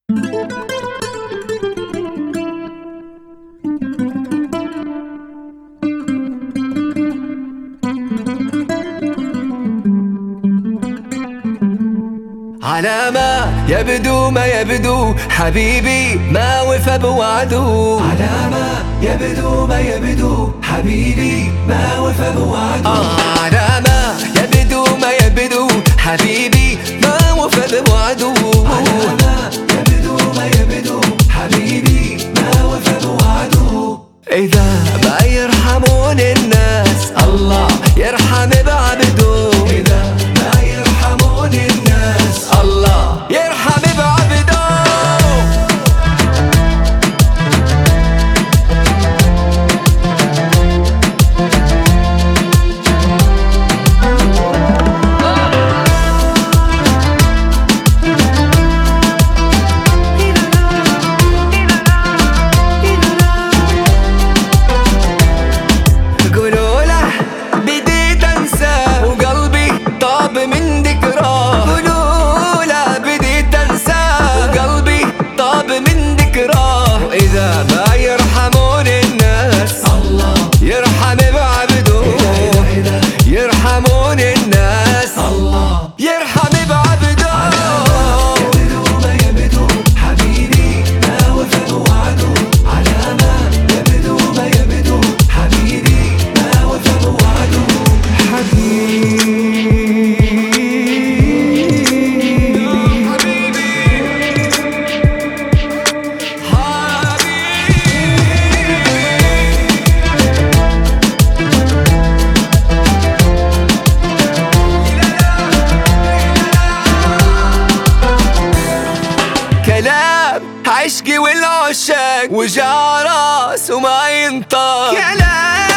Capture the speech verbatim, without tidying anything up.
على ما يبدو ما يبدو حبيبي ما وفى بوعده. على ما يبدو ما يبدو حبيبي ما وفى بوعده. آه على ما يبدو ما يبدو حبيبي ما وفى بوعده. على ما يبدو ما يبدو حبيبي ما وفى بوعده. إذا ما يرحمون الناس الله يرحم بعبده. إذا ما يرحمون الناس الله يرحم بعبده. قولوا له بديت انساه وقلبي طاب من ذكراه. قولوا له بديت انساه وقلبي طاب من ذكراه. واذا ما يرحمون الناس الله يرحم بعبده. إذا إذا يرحمون الناس الله يرحم بعبده. يبدو ما يبدو حبيبي ما وفى بوعده. على ما يبدو ما يبدو حبيبي ما وفى بوعده. كلام عشقي والعشاق وجع راس وما ينطق. كلام